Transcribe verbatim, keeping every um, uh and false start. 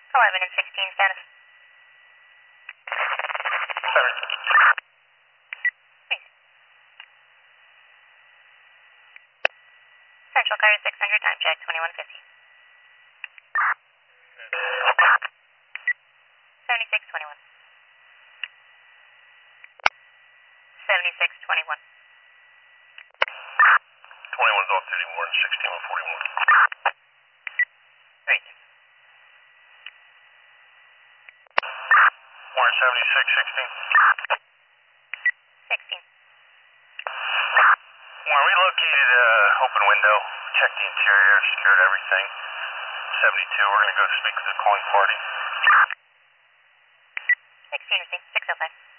eleven and sixteen status. Seven. Please. Central car six hundred, time check twenty-one fifty. seventy-six twenty-one. seventy-six twenty-one. twenty-one's off duty, more than sixteen one forty-one. Great. More than seventy-six sixteen. sixteen. When we located uh, open window, checked the interior, secured everything. seventy-two, we're going to go speak to the calling party. sixteen, six oh five.